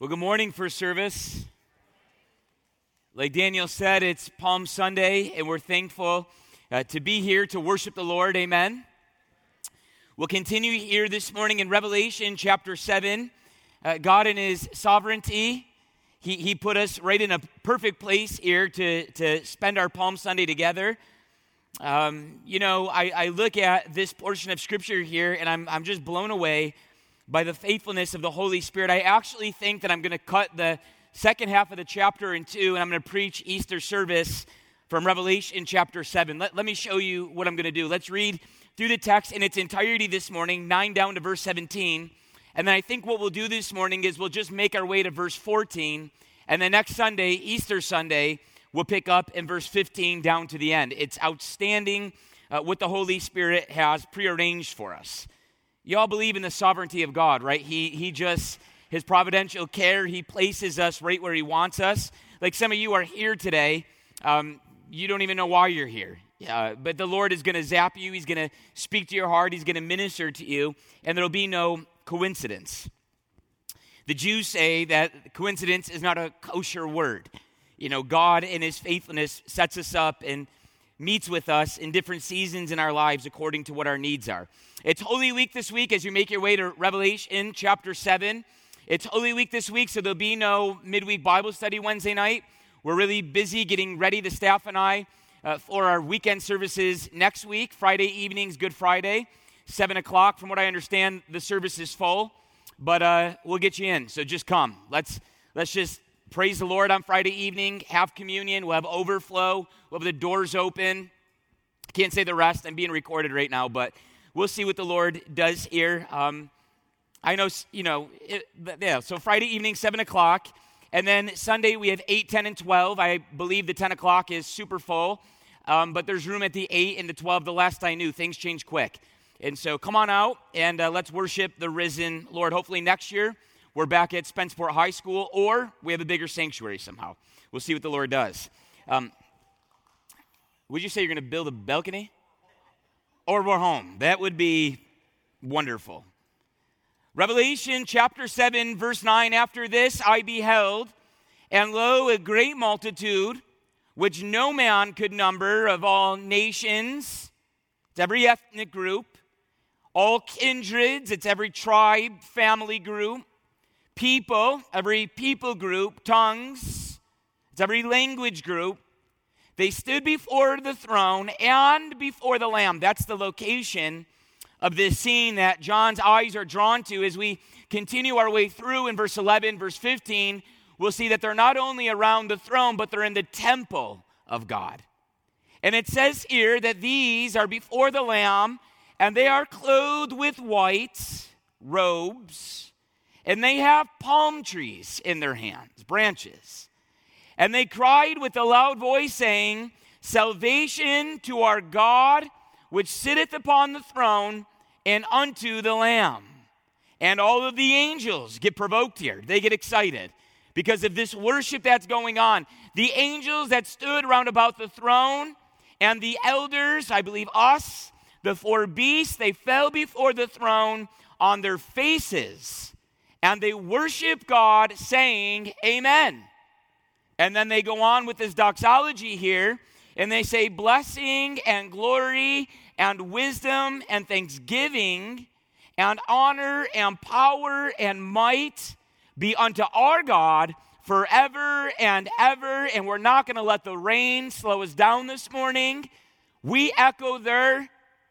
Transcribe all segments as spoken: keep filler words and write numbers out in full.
Well, good morning, First Service. Like Daniel said, it's Palm Sunday, and we're thankful uh, to be here to worship the Lord. Amen. We'll continue here this morning in Revelation chapter seven. Uh, God in His sovereignty, he, he put us right in a perfect place here to, to spend our Palm Sunday together. Um, you know, I, I look at this portion of Scripture here, and I'm I'm just blown away by the faithfulness of the Holy Spirit. I actually think that I'm going to cut the second half of the chapter in two, and I'm going to preach Easter service from Revelation chapter seven. Let, let me show you what I'm going to do. Let's read through the text in its entirety this morning, nine down to verse seventeen. And then I think what we'll do this morning is we'll just make our way to verse fourteen. And then next Sunday, Easter Sunday, we'll pick up in verse fifteen down to the end. It's outstanding uh, what the Holy Spirit has prearranged for us. You all believe in the sovereignty of God, right? He he just, His providential care, He places us right where He wants us. Like some of you are here today, um, you don't even know why you're here. Uh, but the Lord is going to zap you. He's going to speak to your heart. He's going to minister to you, and there'll be no coincidence. The Jews say that coincidence is not a kosher word. You know, God in His faithfulness sets us up and meets with us in different seasons in our lives according to what our needs are. It's Holy Week this week as you make your way to Revelation chapter seven. It's Holy Week this week, so there'll be no midweek Bible study Wednesday night. We're really busy getting ready, the staff and I, uh, for our weekend services next week. Friday evenings, Good Friday, seven o'clock. From what I understand, the service is full, but uh, we'll get you in, so just come. Let's let's just praise the Lord on Friday evening, have communion, we'll have overflow, we'll have the doors open. Can't say the rest, I'm being recorded right now, but we'll see what the Lord does here. Um, I know, you know, it, yeah, so Friday evening, seven o'clock, and then Sunday we have eight, ten, and twelve. I believe the ten o'clock is super full, um, but there's room at the eight and the twelve. The last I knew, things change quick. And so come on out, and uh, let's worship the risen Lord. Hopefully next year, we're back at Spenceport High School, or we have a bigger sanctuary somehow. We'll see what the Lord does. Um, would you say you're going to build a balcony? Or we're home. That would be wonderful. Revelation chapter seven, verse nine, after this I beheld, and lo, a great multitude, which no man could number, of all nations, it's every ethnic group, all kindreds, it's every tribe, family group, people, every people group, tongues, it's every language group. They stood before the throne and before the Lamb. That's the location of this scene that John's eyes are drawn to. As we continue our way through in verse eleven, verse fifteen, we'll see that they're not only around the throne, but they're in the temple of God. And it says here that these are before the Lamb, and they are clothed with white robes, and they have palm trees in their hands, branches. And they cried with a loud voice, saying, Salvation to our God, which sitteth upon the throne, and unto the Lamb. And all of the angels get provoked here. They get excited because of this worship that's going on. The angels that stood round about the throne, and the elders, I believe us, the four beasts, they fell before the throne on their faces, and they worship God, saying, Amen. And then they go on with this doxology here, and they say, blessing and glory and wisdom and thanksgiving and honor and power and might be unto our God forever and ever. And we're not going to let the rain slow us down this morning. We echo their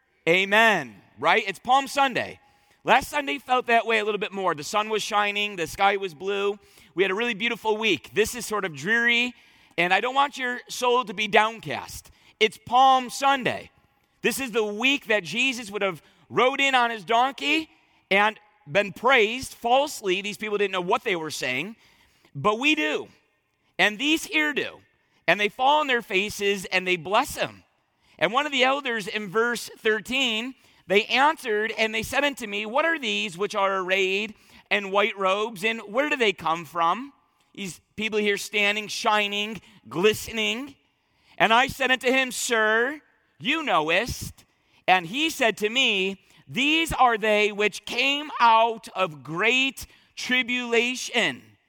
amen, right? It's Palm Sunday. Last Sunday felt that way a little bit more. The sun was shining, the sky was blue. We had a really beautiful week. This is sort of dreary, and I don't want your soul to be downcast. It's Palm Sunday. This is the week that Jesus would have rode in on his donkey and been praised falsely. These people didn't know what they were saying, but we do. And these here do. And they fall on their faces and they bless him. And one of the elders in verse thirteen, they answered and they said unto me, what are these which are arrayed in white robes, and where do they come from? These people here standing, shining, glistening. And I said unto him, Sir, you knowest. And he said to me, These are they which came out of great tribulation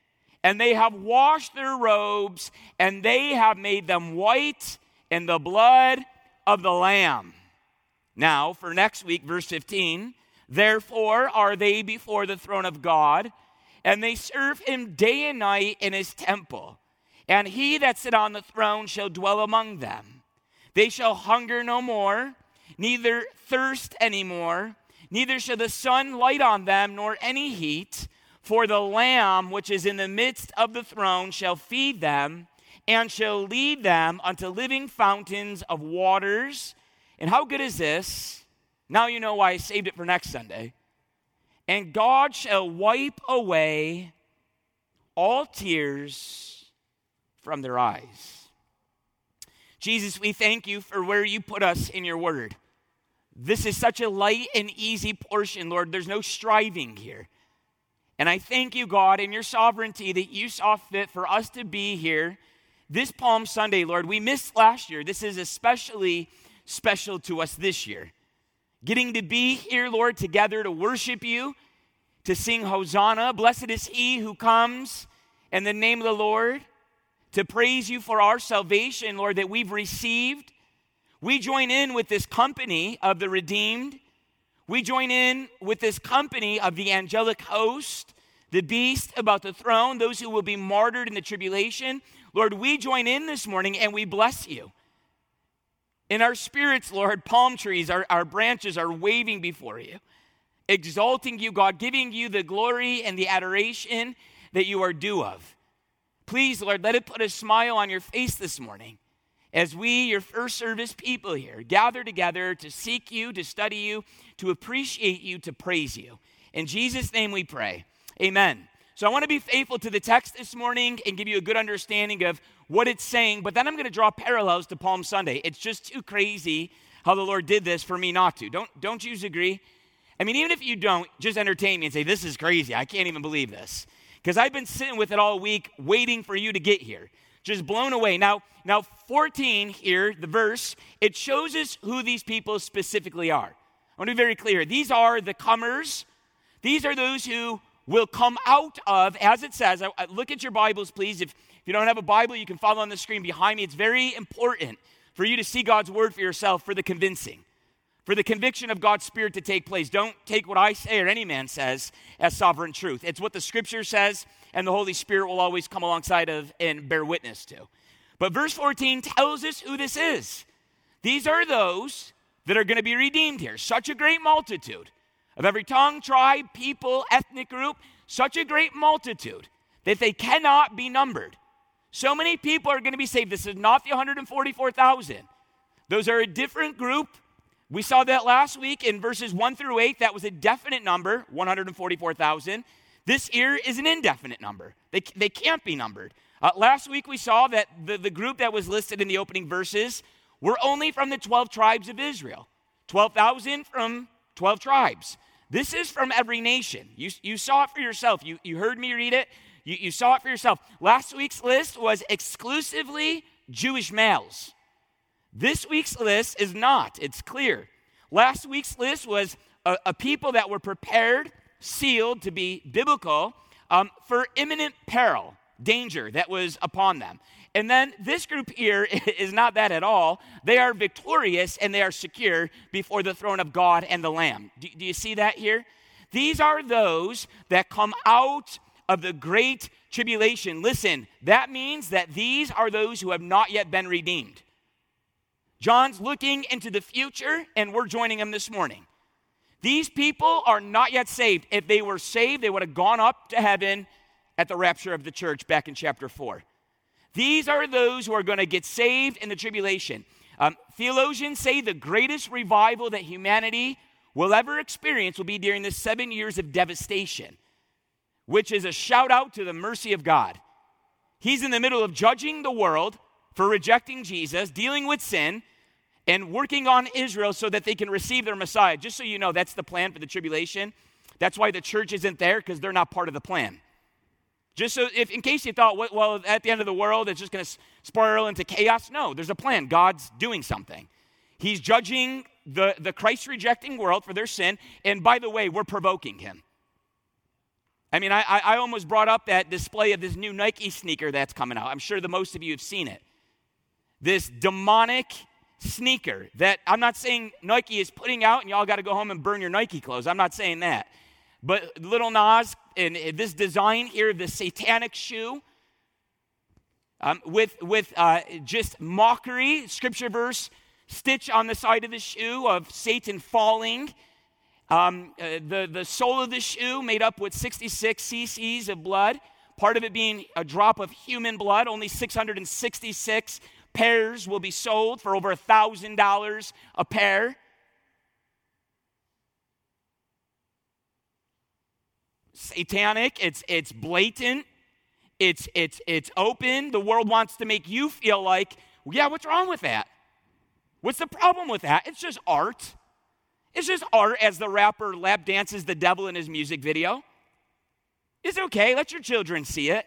and they have washed their robes, and they have made them white in the blood of the Lamb. Now, for next week, verse fifteen, therefore are they before the throne of God, and they serve him day and night in his temple. And he that sit on the throne shall dwell among them. They shall hunger no more, neither thirst any more, neither shall the sun light on them, nor any heat. For the Lamb which is in the midst of the throne shall feed them, and shall lead them unto living fountains of waters. And how good is this? Now you know why I saved it for next Sunday. And God shall wipe away all tears from their eyes. Jesus, we thank you for where you put us in your word. This is such a light and easy portion, Lord. There's no striving here. And I thank you, God, in your sovereignty that you saw fit for us to be here this Palm Sunday, Lord. We missed last year. This is especially special to us this year. Getting to be here, Lord, together to worship you, to sing Hosanna. Blessed is he who comes in the name of the Lord, to praise you for our salvation, Lord, that we've received. We join in with this company of the redeemed. We join in with this company of the angelic host, the beast about the throne, those who will be martyred in the tribulation. Lord, we join in this morning and we bless you. In our spirits, Lord, palm trees, our, our branches are waving before you, exalting you, God, giving you the glory and the adoration that you are due of. Please, Lord, let it put a smile on your face this morning as we, your first service people here, gather together to seek you, to study you, to appreciate you, to praise you. In Jesus' name we pray. Amen. So I want to be faithful to the text this morning and give you a good understanding of what it's saying, but then I'm going to draw parallels to Palm Sunday. It's just too crazy how the Lord did this for me not to. Don't, don't you agree? I mean, even if you don't, just entertain me and say, this is crazy. I can't even believe this. Because I've been sitting with it all week waiting for you to get here. Just blown away. Now, now fourteen here, the verse, it shows us who these people specifically are. I want to be very clear. These are the comers. These are those who will come out of, as it says, I, I, look at your Bibles, please. If, if you don't have a Bible, you can follow on the screen behind me. It's very important for you to see God's word for yourself for the convincing, for the conviction of God's Spirit to take place. Don't take what I say or any man says as sovereign truth. It's what the Scripture says, and the Holy Spirit will always come alongside of and bear witness to. But verse fourteen tells us who this is. These are those that are going to be redeemed here. Such a great multitude of every tongue, tribe, people, ethnic group, such a great multitude that they cannot be numbered. So many people are going to be saved. This is not the one hundred forty-four thousand. Those are a different group. We saw that last week in verses one through eight. That was a definite number, one hundred forty-four thousand. This here is an indefinite number. They, they can't be numbered. Uh, last week we saw that the, the group that was listed in the opening verses were only from the twelve tribes of Israel. twelve thousand from twelve tribes. This is from every nation. You, you saw it for yourself. You, you heard me read it. You, you saw it for yourself. Last week's list was exclusively Jewish males. This week's list is not. It's clear. Last week's list was a, a people that were prepared, sealed to be biblical um, for imminent peril, danger that was upon them. And then this group here is not that at all. They are victorious and they are secure before the throne of God and the Lamb. Do, do you see that here? These are those that come out of the great tribulation. Listen, that means that these are those who have not yet been redeemed. John's looking into the future, and we're joining him this morning. These people are not yet saved. If they were saved, they would have gone up to heaven at the rapture of the church back in chapter four. These are those who are going to get saved in the tribulation. Um, theologians say the greatest revival that humanity will ever experience will be during the seven years of devastation, which is a shout out to the mercy of God. He's in the middle of judging the world for rejecting Jesus, dealing with sin, and working on Israel so that they can receive their Messiah. Just so you know, that's the plan for the tribulation. That's why the church isn't there, because they're not part of the plan. Just so, if in case you thought, well, at the end of the world, it's just going to spiral into chaos. No, there's a plan. God's doing something. He's judging the, the Christ-rejecting world for their sin. And by the way, we're provoking him. I mean, I, I almost brought up that display of this new Nike sneaker that's coming out. I'm sure the most of you have seen it. This demonic sneaker that I'm not saying Nike is putting out and y'all got to go home and burn your Nike clothes. I'm not saying that. But Little Nas and this design here, this satanic shoe, um, with, with uh, just mockery, scripture verse stitched on the side of the shoe of Satan falling. Um, uh, the, the sole of the shoe made up with sixty-six cc's of blood, part of it being a drop of human blood. Only six hundred sixty-six pairs will be sold for over one thousand dollars a pair. Satanic, it's it's blatant, it's it's it's open. The world wants to make you feel like, well, yeah, what's wrong with that? What's the problem with that? It's just art. It's just art as the rapper lap dances the devil in his music video. It's okay. Let your children see it.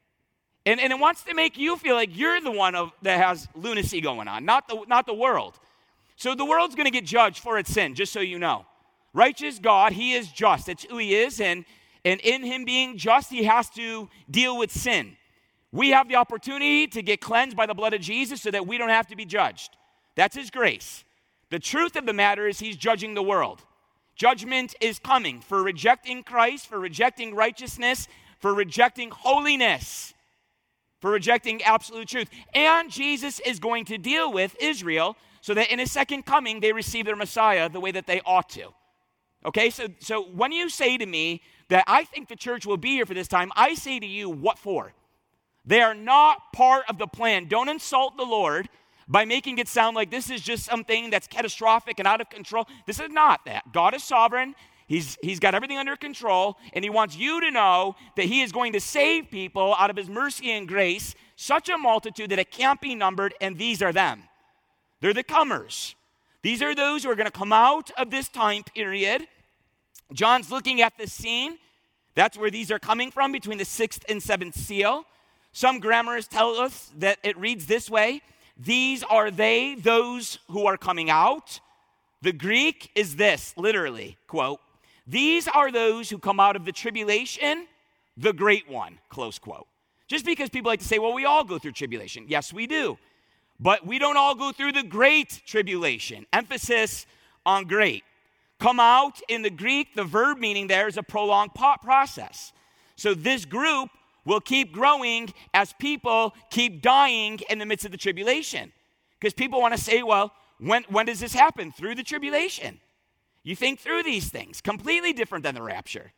And, and it wants to make you feel like you're the one of, that has lunacy going on, not the, not the world. So the world's going to get judged for its sin, just so you know. Righteous God, he is just. That's who he is. And, and in him being just, he has to deal with sin. We have the opportunity to get cleansed by the blood of Jesus so that we don't have to be judged. That's his grace. The truth of the matter is he's judging the world. Judgment is coming for rejecting Christ, for rejecting righteousness, for rejecting holiness, for rejecting absolute truth. And Jesus is going to deal with Israel so that in his second coming, they receive their Messiah the way that they ought to. Okay, so, so when you say to me that I think the church will be here for this time, I say to you, what for? They are not part of the plan. Don't insult the Lord by making it sound like this is just something that's catastrophic and out of control. This is not that. God is sovereign. He's, he's got everything under control, and he wants you to know that he is going to save people out of his mercy and grace, such a multitude that it can't be numbered, and these are them. They're the comers. These are those who are going to come out of this time period. John's looking at this scene. That's where these are coming from, between the sixth and seventh seal. Some grammarists tell us that it reads this way: these are they, those who are coming out. The Greek is this, literally, quote, these are those who come out of the tribulation, the great one, close quote. Just because people like to say, well, we all go through tribulation. Yes, we do. But we don't all go through the great tribulation. Emphasis on great. Come out in the Greek, the verb meaning there is a prolonged process. So this group will keep growing as people keep dying in the midst of the tribulation. Because people want to say, well, when, when does this happen? Through the tribulation. You think through these things, completely different than the rapture.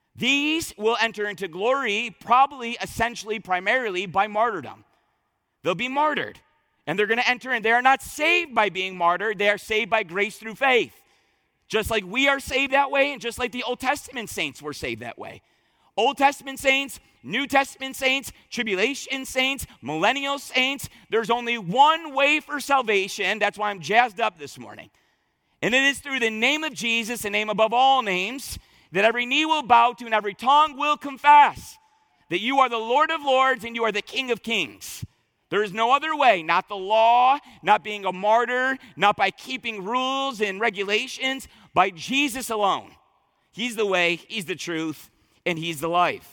These will enter into glory probably, essentially, primarily by martyrdom. They'll be martyred, and they're going to enter in. They are not saved by being martyred. They are saved by grace through faith. Just like we are saved that way, and just like the Old Testament saints were saved that way. Old Testament saints, New Testament saints, tribulation saints, millennial saints. There's only one way for salvation. That's why I'm jazzed up this morning. And it is through the name of Jesus, the name above all names, that every knee will bow to and every tongue will confess that you are the Lord of lords and you are the King of kings. There is no other way, not the law, not being a martyr, not by keeping rules and regulations, by Jesus alone. He's the way, he's the truth, and he's the life.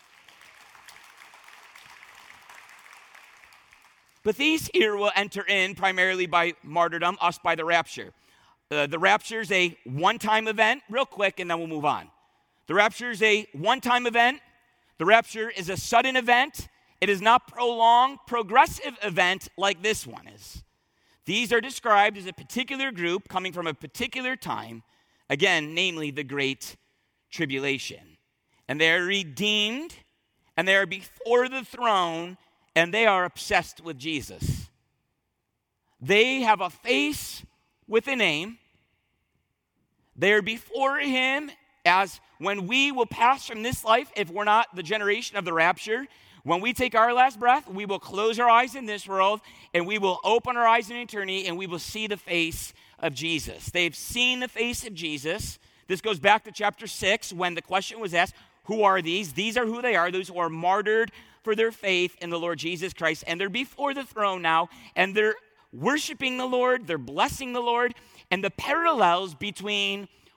But these here will enter in primarily by martyrdom, us by the rapture. Uh, the rapture is a one-time event, real quick, and then we'll move on. The rapture is a one-time event. The rapture is a sudden event. It is not prolonged, progressive event like this one is. These are described as a particular group coming from a particular time, again, namely the Great Tribulation. And they are redeemed, and they are before the throne, and they are obsessed with Jesus. They have a face with a name. They are before him as when we will pass from this life, if we're not the generation of the rapture, when we take our last breath, we will close our eyes in this world, and we will open our eyes in eternity, and we will see the face of Jesus. They've seen the face of Jesus. This goes back to chapter six, when the question was asked, who are these? These are who they are, those who are martyred for their faith in the Lord Jesus Christ, and they're before the throne now, and they're worshiping the Lord, they're blessing the Lord, and the parallels between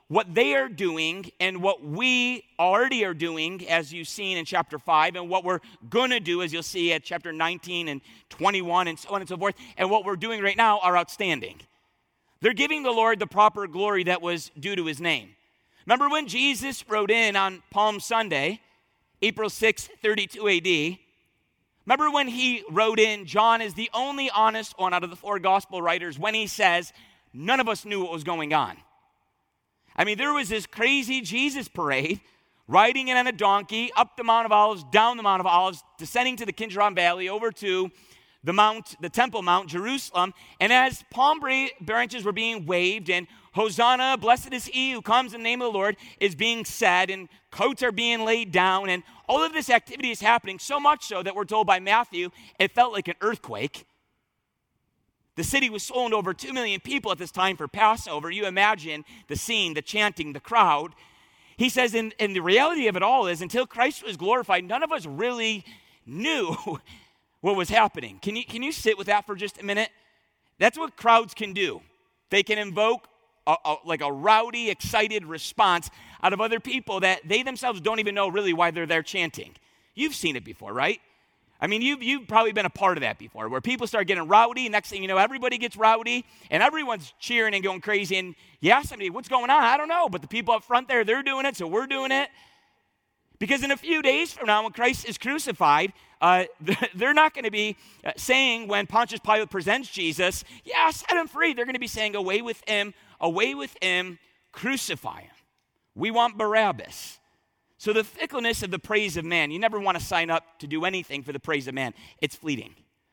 what they are doing and what we already are doing, as you've seen in chapter five, and what we're going to do, as you'll see at chapter nineteen and twenty-one and so on and so forth, and what we're doing right now are outstanding. They're giving the Lord the proper glory that was due to his name. Remember when Jesus rode in on Palm Sunday, April sixth, thirty-two A D? Remember when he rode in, John is the only honest one out of the four gospel writers when he says, none of us knew what was going on. I mean, there was this crazy Jesus parade, riding in on a donkey, up the Mount of Olives, down the Mount of Olives, descending to the Kidron Valley, over to the Mount, the Temple Mount, Jerusalem. And as palm branches were being waved, and Hosanna, blessed is he who comes in the name of the Lord, is being said, and coats are being laid down, and all of this activity is happening, so much so that we're told by Matthew, it felt like an earthquake. The city was sold over two million people at this time for Passover. You imagine the scene, the chanting, the crowd. He says, and, and the reality of it all is, until Christ was glorified, none of us really knew what was happening. Can you, can you sit with that for just a minute? That's what crowds can do. They can invoke a, a, like a rowdy, excited response out of other people that they themselves don't even know really why they're there chanting. You've seen it before, right? I mean, you've, you've probably been a part of that before, where people start getting rowdy. Next thing you know, everybody gets rowdy, and everyone's cheering and going crazy. And you ask somebody, what's going on? I don't know, but the people up front there, they're doing it, so we're doing it. Because in a few days from now, when Christ is crucified, uh, they're not going to be saying when Pontius Pilate presents Jesus, yeah, set him free. They're going to be saying, away with him, away with him, crucify him. We want Barabbas. So the fickleness of the praise of man, you never want to sign up to do anything for the praise of man. It's fleeting.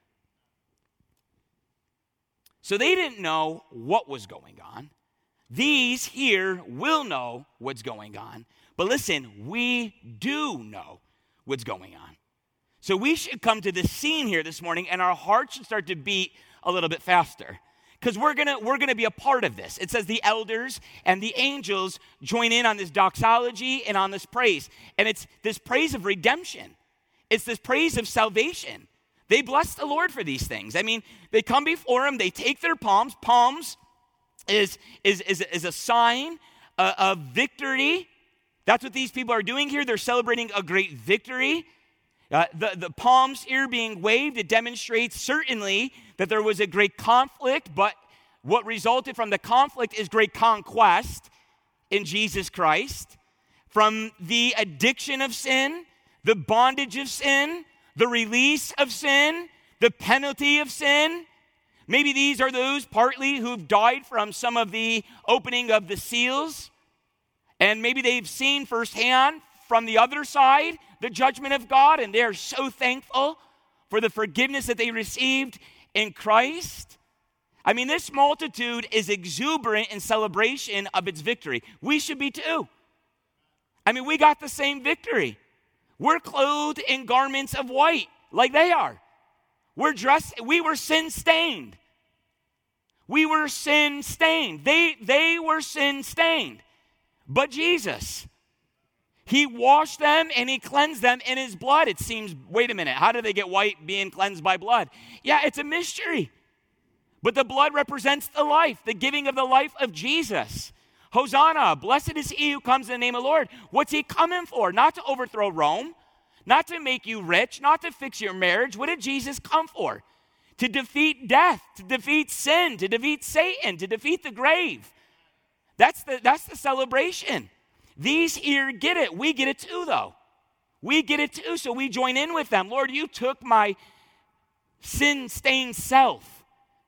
So they didn't know what was going on. These here will know what's going on. But listen, we do know what's going on. So we should come to this scene here this morning, and our hearts should start to beat a little bit faster. Because we're gonna we're gonna be a part of this. It says the elders and the angels join in on this doxology and on this praise. And it's this praise of redemption. It's this praise of salvation. They bless the Lord for these things. I mean, they come before him, they take their palms. Palms is, is, is, is a sign uh, of victory. That's what these people are doing here. They're celebrating a great victory. Uh, the, the palms here being waved, it demonstrates certainly that there was a great conflict, but what resulted from the conflict is great conquest in Jesus Christ. From the addiction of sin, the bondage of sin, the release of sin, the penalty of sin. Maybe these are those partly who've died from some of the opening of the seals, and maybe they've seen firsthand from the other side the judgment of God, and they're so thankful for the forgiveness that they received in Christ. I mean, this multitude is exuberant in celebration of its victory. We should be too. I mean, we got the same victory. We're clothed in garments of white like they are. We're dressed, we were sin-stained. We were sin-stained. They, they were sin-stained. But Jesus, he washed them and he cleansed them in his blood. It seems, wait a minute, how do they get white being cleansed by blood? Yeah, it's a mystery. But the blood represents the life, the giving of the life of Jesus. Hosanna, blessed is he who comes in the name of the Lord. What's he coming for? Not to overthrow Rome, not to make you rich, not to fix your marriage. What did Jesus come for? To defeat death, to defeat sin, to defeat Satan, to defeat the grave. That's the, that's the celebration. These here get it. We get it too, though. We get it too, so we join in with them. Lord, you took my sin-stained self.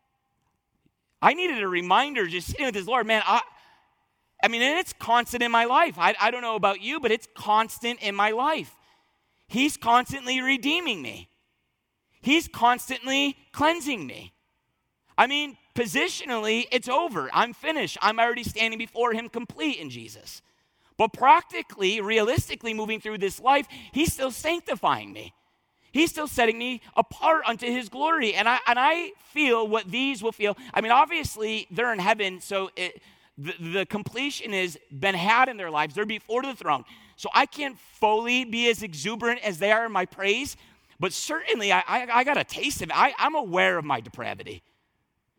I needed a reminder just sitting with this, Lord, man, I, I mean, and it's constant in my life. I, I don't know about you, but it's constant in my life. He's constantly redeeming me. He's constantly cleansing me. I mean, positionally, it's over. I'm finished. I'm already standing before him complete in Jesus. But practically, realistically, moving through this life, he's still sanctifying me. He's still setting me apart unto his glory. And I and I feel what these will feel. I mean, obviously, they're in heaven, so it, the, the completion has been had in their lives. They're before the throne. So I can't fully be as exuberant as they are in my praise, but certainly I, I, I got a taste of it. I, I'm aware of my depravity.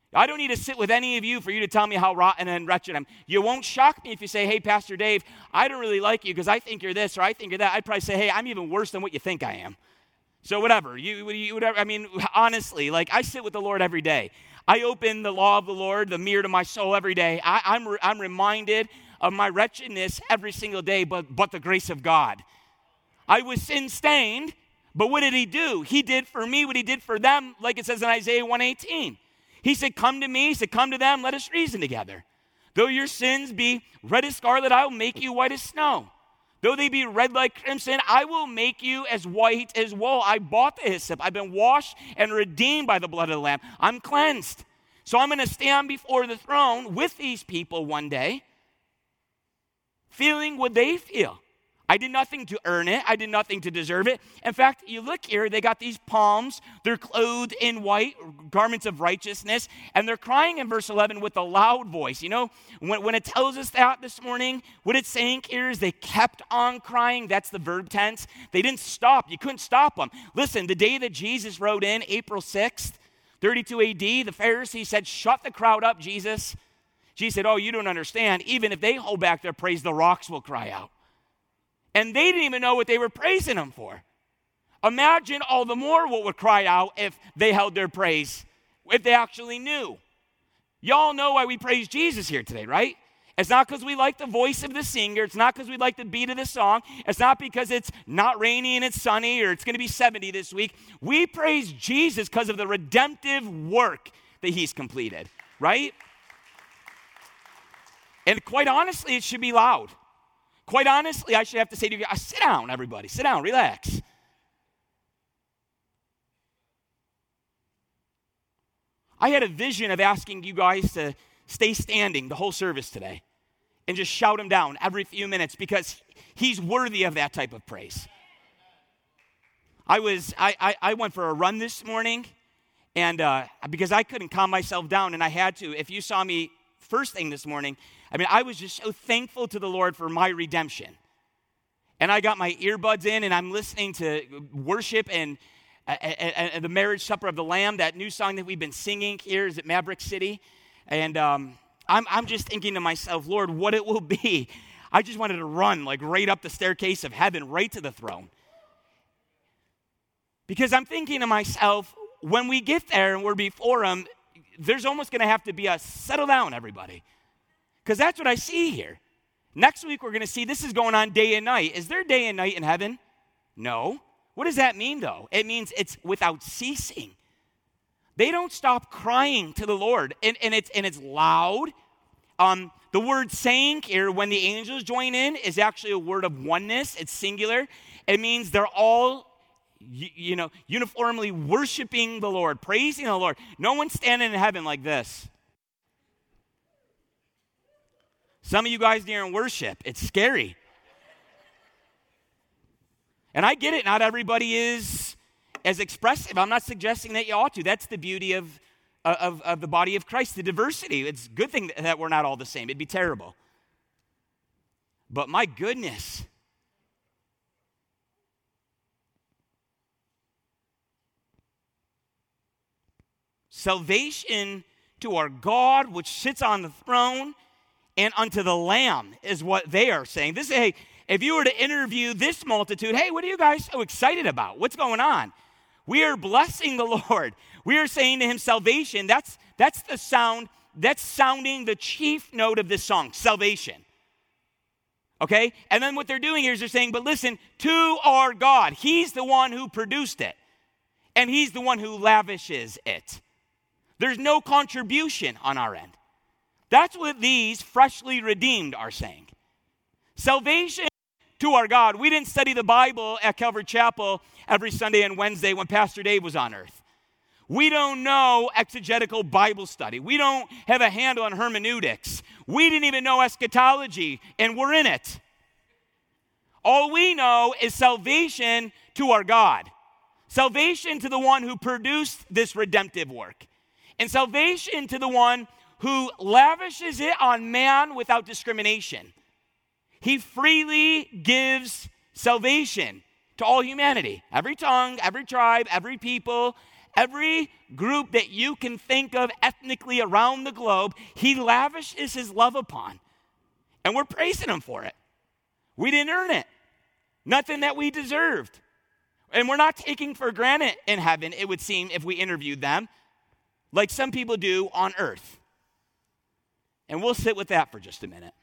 I don't need to sit with any of you for you to tell me how rotten and wretched I am. You won't shock me if you say, hey, Pastor Dave, I don't really like you because I think you're this or I think you're that. I'd probably say, hey, I'm even worse than what you think I am. So whatever, you, you whatever. I mean, honestly, like I sit with the Lord every day. I open the law of the Lord, the mirror to my soul every day. I, I'm, re- I'm reminded of my wretchedness every single day, but, but the grace of God. I was sin-stained, but what did he do? He did for me what he did for them, like it says in Isaiah one eighteen. He said, come to me. He said, come to them. Let us reason together. Though your sins be red as scarlet, I will make you white as snow. Though they be red like crimson, I will make you as white as wool. I bought the hyssop. I've been washed and redeemed by the blood of the Lamb. I'm cleansed. So I'm going to stand before the throne with these people one day, feeling what they feel. I did nothing to earn it. I did nothing to deserve it. In fact, you look here, they got these palms. They're clothed in white, garments of righteousness, and they're crying in verse eleven with a loud voice. You know, when, when it tells us that this morning, what it's saying here is they kept on crying. That's the verb tense. They didn't stop. You couldn't stop them. Listen, the day that Jesus rode in, April sixth, thirty-two A D, the Pharisees said, shut the crowd up, Jesus. Jesus said, oh, you don't understand. Even if they hold back their praise, the rocks will cry out. And they didn't even know what they were praising him for. Imagine all the more what would cry out if they held their praise, if they actually knew. Y'all know why we praise Jesus here today, right? It's not because we like the voice of the singer. It's not because we like the beat of the song. It's not because it's not rainy and it's sunny or it's going to be seventy this week. We praise Jesus because of the redemptive work that he's completed, right? And quite honestly, it should be loud. Quite honestly, I should have to say to you, sit down, everybody. Sit down, relax. I had a vision of asking you guys to stay standing the whole service today and just shout him down every few minutes because he's worthy of that type of praise. I was, I, I, I went for a run this morning, and uh, because I couldn't calm myself down, and I had to. If you saw me first thing this morning, I mean, I was just so thankful to the Lord for my redemption. And I got my earbuds in, and I'm listening to worship and, and, and the marriage supper of the Lamb, that new song that we've been singing here is at Maverick City. And um, I'm, I'm just thinking to myself, Lord, what it will be. I just wanted to run like right up the staircase of heaven, right to the throne. Because I'm thinking to myself, when we get there and we're before him, there's almost going to have to be a settle down, everybody. Because that's what I see here. Next week, we're going to see this is going on day and night. Is there day and night in heaven? No. What does that mean, though? It means it's without ceasing. They don't stop crying to the Lord, and, and, it's, and it's loud. Um, the word saying here, when the angels join in, is actually a word of oneness. It's singular. It means they're all, you, you know, uniformly worshiping the Lord, praising the Lord. No one's standing in heaven like this. Some of you guys during worship, it's scary. And I get it, not everybody is as expressive. I'm not suggesting that you ought to. That's the beauty of, of, of the body of Christ, the diversity. It's a good thing that we're not all the same. It'd be terrible. But my goodness. Salvation to our God, which sits on the throne, and unto the Lamb is what they are saying. This, hey, if you were to interview this multitude, hey, what are you guys so excited about? What's going on? We are blessing the Lord. We are saying to him, salvation. That's, that's the sound, that's sounding the chief note of this song, salvation. Okay? And then what they're doing here is they're saying, but listen, to our God. He's the one who produced it. And he's the one who lavishes it. There's no contribution on our end. That's what these freshly redeemed are saying. Salvation to our God. We didn't study the Bible at Calvary Chapel every Sunday and Wednesday when Pastor Dave was on earth. We don't know exegetical Bible study. We don't have a handle on hermeneutics. We didn't even know eschatology, and we're in it. All we know is salvation to our God. Salvation to the one who produced this redemptive work. And salvation to the one who lavishes it on man without discrimination. He freely gives salvation to all humanity. Every tongue, every tribe, every people, Every group that you can think of ethnically around the globe, he lavishes his love upon. And we're praising him for it. We didn't earn it. Nothing that we deserved. And we're not taking for granted in heaven, it would seem, if we interviewed them, like some people do on earth. And we'll sit with that for just a minute.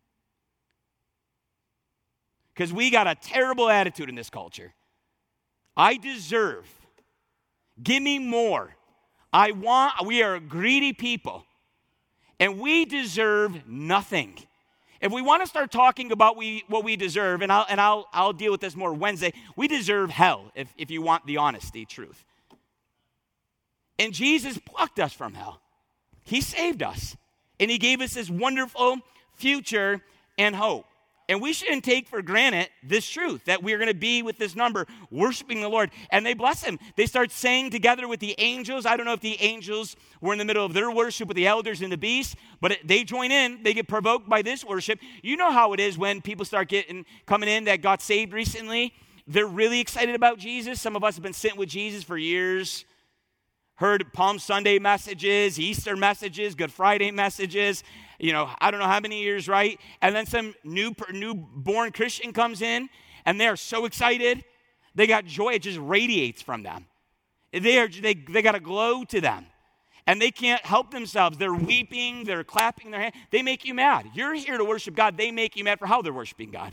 Because we got a terrible attitude in this culture. I deserve. Give me more. I want, we are a greedy people. And we deserve nothing. If we want to start talking about we, what we deserve, and I'll and I'll I'll deal with this more Wednesday, we deserve hell if, if you want the honesty, truth. And Jesus plucked us from hell. He saved us. And he gave us this wonderful future and hope. And we shouldn't take for granted this truth, that we're going to be with this number, worshiping the Lord. And they bless him. They start saying together with the angels. I don't know if the angels were in the middle of their worship with the elders and the beasts, but it, they join in. They get provoked by this worship. You know how it is when people start getting coming in that got saved recently. They're really excited about Jesus. Some of us have been sitting with Jesus for years. Heard Palm Sunday messages, Easter messages, Good Friday messages. You know, I don't know how many years, right? And then some new newborn Christian comes in, and they're so excited. They got joy. It just radiates from them. They, are, they, they got a glow to them. And they can't help themselves. They're weeping. They're clapping their hands. They make you mad. You're here to worship God. They make you mad for how they're worshiping God.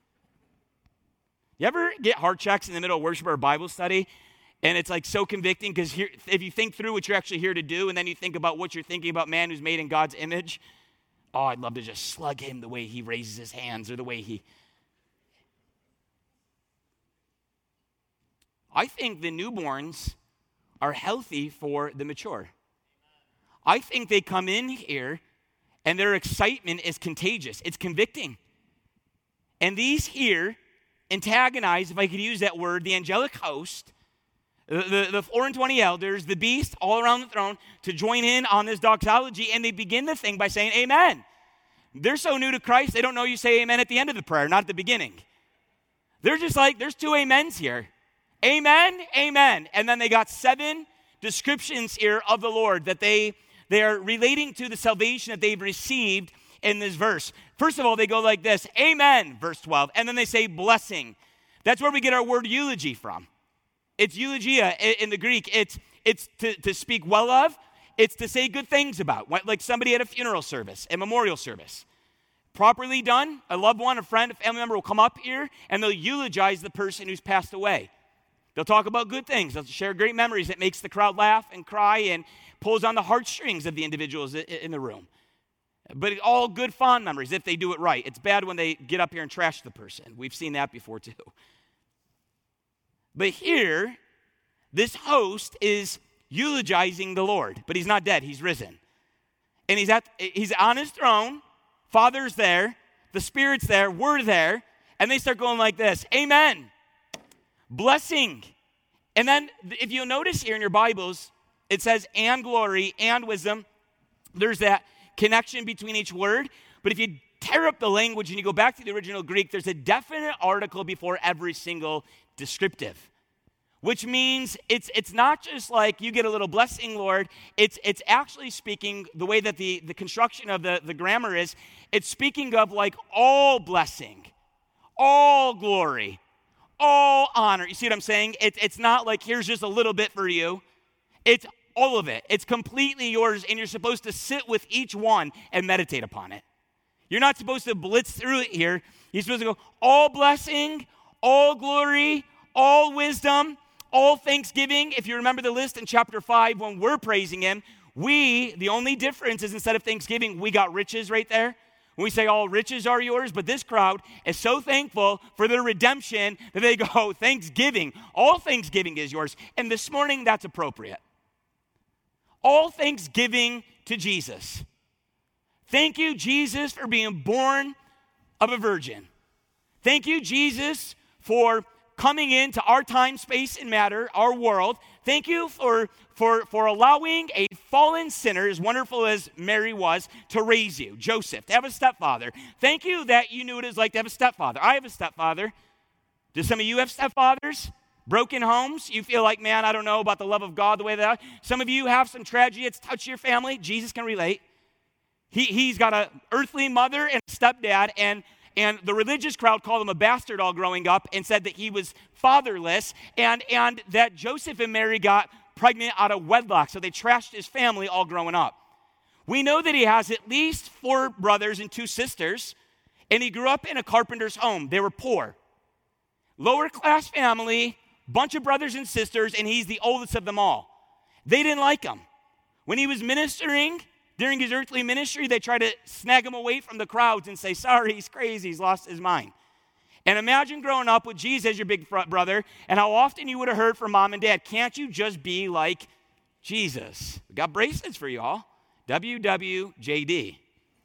You ever get heart checks in the middle of worship or Bible study? And it's like so convicting because if you think through what you're actually here to do, and then you think about what you're thinking about man who's made in God's image, oh, I'd love to just slug him the way he raises his hands or the way he... I think the newborns are healthy for the mature. I think they come in here and their excitement is contagious. It's convicting. And these here antagonize, if I could use that word, the angelic host, the, the, the four and twenty elders, the beast all around the throne to join in on this doxology, and they begin the thing by saying amen. They're so new to Christ, they don't know you say amen at the end of the prayer, not at the beginning. They're just like, there's two amens here. Amen, amen. And then they got seven descriptions here of the Lord that they, they are relating to the salvation that they've received in this verse. First of all, they go like this, amen, verse twelve, and then they say blessing. That's where we get our word eulogy from. It's eulogia in the Greek. It's it's to, to speak well of. It's to say good things about, like somebody at a funeral service, a memorial service. Properly done, a loved one, a friend, a family member will come up here, and they'll eulogize the person who's passed away. They'll talk about good things. They'll share great memories that makes the crowd laugh and cry and pulls on the heartstrings of the individuals in the room. But all good, fond memories if they do it right. It's bad when they get up here and trash the person. We've seen that before too. But here, this host is eulogizing the Lord, but he's not dead, he's risen. And he's at he's on his throne, Father's there, the Spirit's there, we're there, and they start going like this, amen, blessing. And then if you'll notice here in your Bibles, it says and glory and wisdom. There's that connection between each word, but if you tear up the language and you go back to the original Greek, there's a definite article before every single descriptive. Which means it's it's not just like you get a little blessing, Lord. It's it's actually speaking the way that the, the construction of the, the grammar is. It's speaking of like all blessing, all glory, all honor. You see what I'm saying? It, it's not like here's just a little bit for you. It's all of it. It's completely yours, and you're supposed to sit with each one and meditate upon it. You're not supposed to blitz through it here. You're supposed to go all blessing, all glory, all wisdom, all thanksgiving. If you remember the list in chapter five, when we're praising him, we, the only difference is instead of thanksgiving, we got riches right there. When we say all riches are yours, but this crowd is so thankful for their redemption that they go, thanksgiving, all thanksgiving is yours. And this morning, that's appropriate. All thanksgiving to Jesus. Thank you, Jesus, for being born of a virgin. Thank you, Jesus, for coming into our time, space, and matter, our world. Thank you for, for, for allowing a fallen sinner, as wonderful as Mary was, to raise you, Joseph, to have a stepfather. Thank you that you knew what it was like to have a stepfather. I have a stepfather. Do some of you have stepfathers? Broken homes, you feel like, man, I don't know about the love of God the way that I, some of you have some tragedy that's touched your family. Jesus can relate. He, he's got an earthly mother and a stepdad, and, and the religious crowd called him a bastard all growing up and said that he was fatherless, and, and that Joseph and Mary got pregnant out of wedlock, so they trashed his family all growing up. We know that he has at least four brothers and two sisters, and he grew up in a carpenter's home. They were poor. Lower class family, bunch of brothers and sisters, and he's the oldest of them all. They didn't like him. When he was ministering, during his earthly ministry, they tried to snag him away from the crowds and say, sorry, he's crazy, he's lost his mind. And imagine growing up with Jesus as your big brother, and how often you would have heard from mom and dad, can't you just be like Jesus? We got bracelets for y'all. W W J D.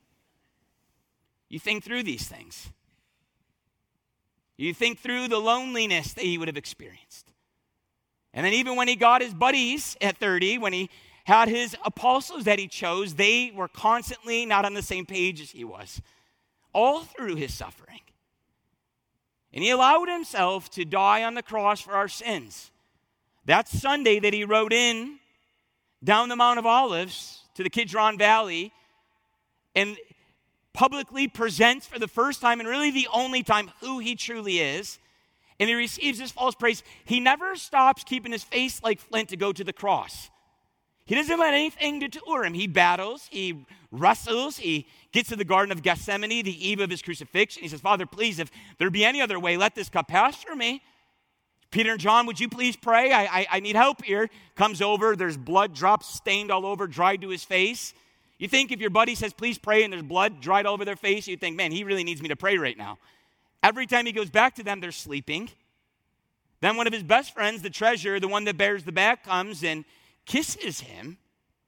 You think through these things. You think through the loneliness that he would have experienced. And then even when he got his buddies at thirty, when he had his apostles that he chose, they were constantly not on the same page as he was. All through his suffering. And he allowed himself to die on the cross for our sins. That Sunday that he rode in down the Mount of Olives to the Kidron Valley and publicly presents for the first time and really the only time who he truly is, and he receives this false praise, he never stops keeping his face like flint to go to the cross. He doesn't let anything deter him. He battles, he wrestles, he gets to the Garden of Gethsemane, the eve of his crucifixion. He says, Father, please, if there be any other way, let this cup pass from me. Peter and John, would you please pray? I, I, I need help here. Comes over, there's blood drops stained all over, dried to his face. You think if your buddy says, please pray, and there's blood dried all over their face, you think, man, he really needs me to pray right now. Every time he goes back to them, they're sleeping. Then one of his best friends, the treasurer, the one that bears the bag, comes and kisses him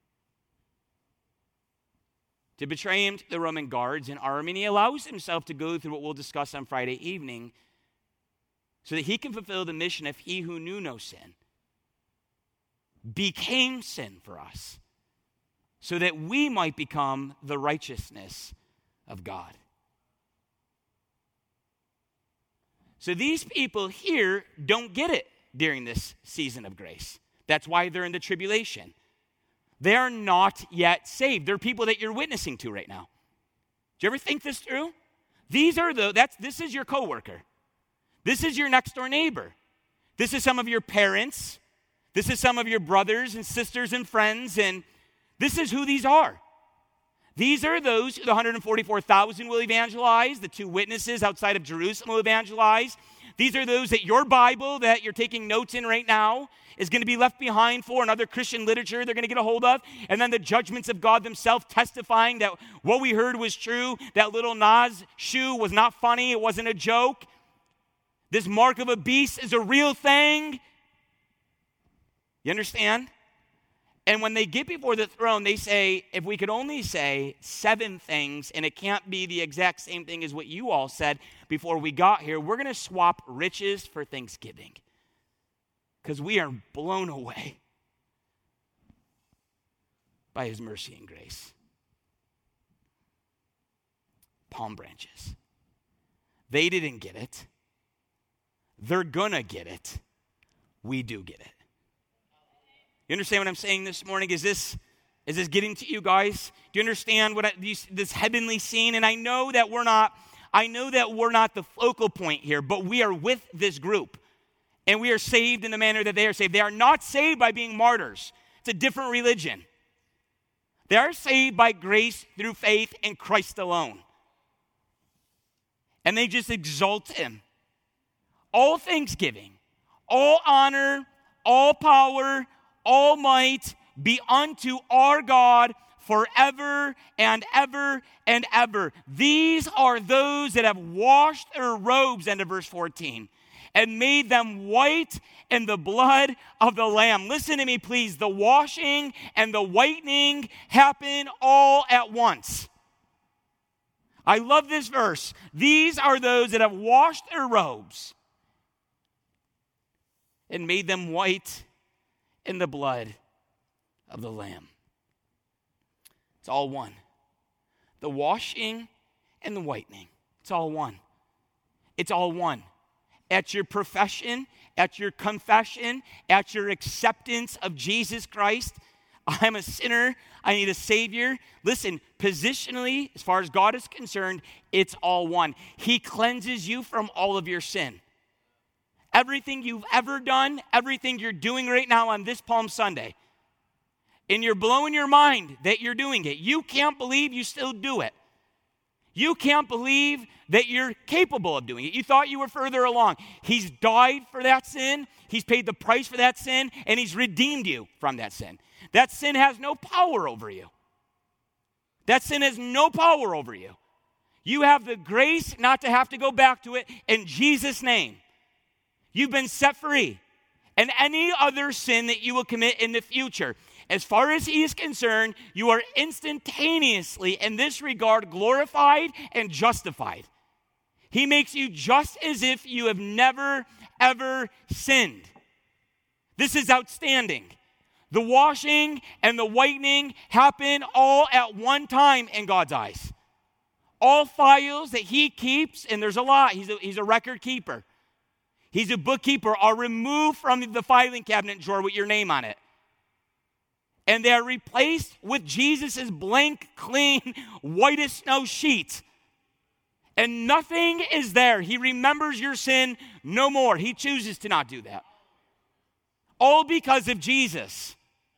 to betray him to the Roman guards and army. And he allows himself to go through what we'll discuss on Friday evening so that he can fulfill the mission of he who knew no sin became sin for us, so that we might become the righteousness of God. So these people here don't get it during this season of grace. That's why they're in the tribulation. They are not yet saved. They're people that you're witnessing to right now. Do you ever think this through? These are the, that's, this is your coworker. This is your next door neighbor. This is some of your parents. This is some of your brothers and sisters and friends, and this is who these are. These are those who the one hundred forty-four thousand will evangelize, the two witnesses outside of Jerusalem will evangelize. These are those that your Bible that you're taking notes in right now is going to be left behind for, and other Christian literature they're going to get a hold of. And then the judgments of God themselves testifying that what we heard was true, that little Nas shoe was not funny, it wasn't a joke. This mark of a beast is a real thing. You understand? And when they get before the throne, they say, if we could only say seven things, and it can't be the exact same thing as what you all said before we got here, we're going to swap riches for thanksgiving. Because we are blown away by his mercy and grace. Palm branches. They didn't get it. They're going to get it. We do get it. You understand what I'm saying this morning? Is this, is this getting to you guys? Do you understand what I, these, this heavenly scene? And I know that we're not, I know that we're not the focal point here, but we are with this group. And we are saved in the manner that they are saved. They are not saved by being martyrs. It's a different religion. They are saved by grace through faith in Christ alone. And they just exalt him. All thanksgiving, all honor, all power, all might be unto our God forever and ever and ever. These are those that have washed their robes, end of verse fourteen, and made them white in the blood of the Lamb. Listen to me, please. The washing and the whitening happen all at once. I love this verse. These are those that have washed their robes and made them white in the blood of the Lamb. It's all one. The washing and the whitening. It's all one. It's all one. at your profession, at your confession, at your acceptance of Jesus Christ. I'm a sinner. I need a Savior. Listen, positionally, as far as God is concerned, it's all one. He cleanses you from all of your sin. Everything you've ever done, everything you're doing right now on this Palm Sunday, and you're blowing your mind that you're doing it. You can't believe you still do it. You can't believe that you're capable of doing it. You thought you were further along. He's died for that sin. He's paid the price for that sin, and he's redeemed you from that sin. That sin has no power over you. That sin has no power over you. You have the grace not to have to go back to it in Jesus' name. You've been set free. And any other sin that you will commit in the future, as far as he is concerned, you are instantaneously, in this regard, glorified and justified. He makes you just as if you have never, ever sinned. This is outstanding. The washing and the whitening happen all at one time in God's eyes. All files that he keeps, and there's a lot, he's a, he's a record keeper. He's a bookkeeper, are removed from the filing cabinet drawer with your name on it. And they are replaced with Jesus' blank, clean, white as snow sheet. And nothing is there. He remembers your sin no more. He chooses to not do that. All because of Jesus.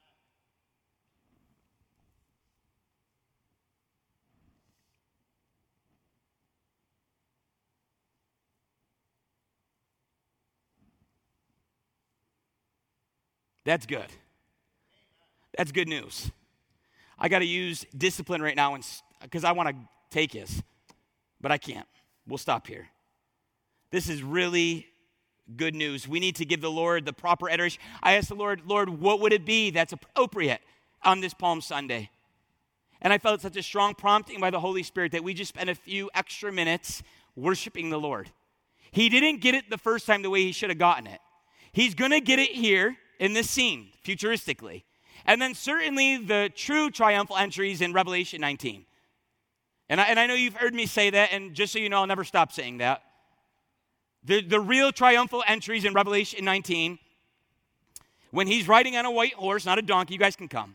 That's good. That's good news. I got to use discipline right now because I want to take his, but I can't. We'll stop here. This is really good news. We need to give the Lord the proper adoration. I asked the Lord, Lord, what would it be that's appropriate on this Palm Sunday? And I felt such a strong prompting by the Holy Spirit that we just spent a few extra minutes worshiping the Lord. He didn't get it the first time the way he should have gotten it. He's going to get it here in this scene, futuristically. And then certainly the true triumphal entries in Revelation nineteen. And I, and I know you've heard me say that, and just so you know, I'll never stop saying that. The, the real triumphal entries in Revelation nineteen, when he's riding on a white horse, not a donkey, you guys can come.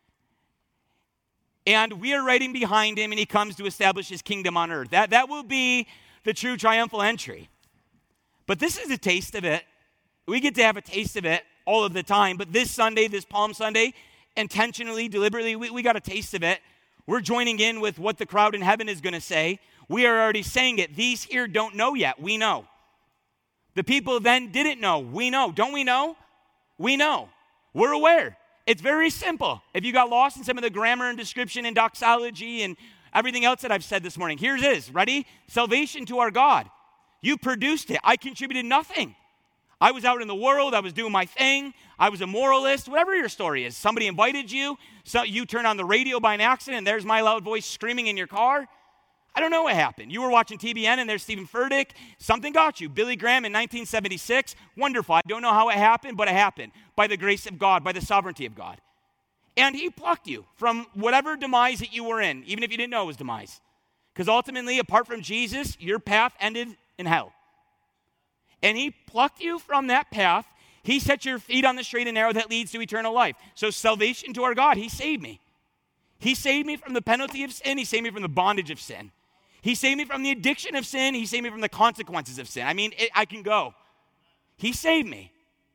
And we are riding behind him, and he comes to establish his kingdom on earth. That, that will be the true triumphal entry. But this is a taste of it. We get to have a taste of it all of the time, but this Sunday, this Palm Sunday, intentionally, deliberately, we, we got a taste of it. We're joining in with what the crowd in heaven is going to say. We are already saying it. These here don't know yet. We know. The people then didn't know. We know. Don't we know? We know. We're aware. It's very simple. If you got lost in some of the grammar and description and doxology and everything else that I've said this morning, here it is. Ready? Salvation to our God. You produced it. I contributed nothing. I was out in the world, I was doing my thing, I was a moralist, whatever your story is. Somebody invited you, so you turned on the radio by an accident, and there's my loud voice screaming in your car. I don't know what happened. You were watching T B N, and there's Stephen Furtick. Something got you. Billy Graham in nineteen seventy-six. Wonderful. I don't know how it happened, but it happened. By the grace of God, by the sovereignty of God. And he plucked you from whatever demise that you were in, even if you didn't know it was demise. Because ultimately, apart from Jesus, your path ended in hell. And he plucked you from that path. He set your feet on the straight and narrow that leads to eternal life. So salvation to our God. He saved me. He saved me from the penalty of sin. He saved me from the bondage of sin. He saved me from the addiction of sin. He saved me from the consequences of sin. I mean, it, I can go. He saved me.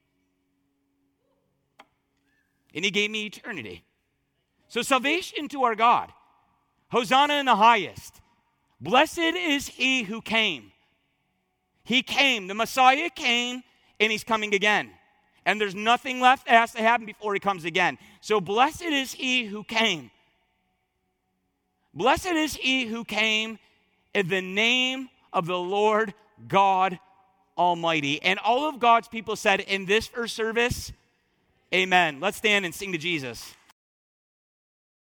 And he gave me eternity. So salvation to our God. Hosanna in the highest. Blessed is he who came. He came, the Messiah came, and he's coming again. And there's nothing left that has to happen before he comes again. So blessed is he who came. Blessed is he who came in the name of the Lord God Almighty. And all of God's people said in this first service, amen. Let's stand and sing to Jesus.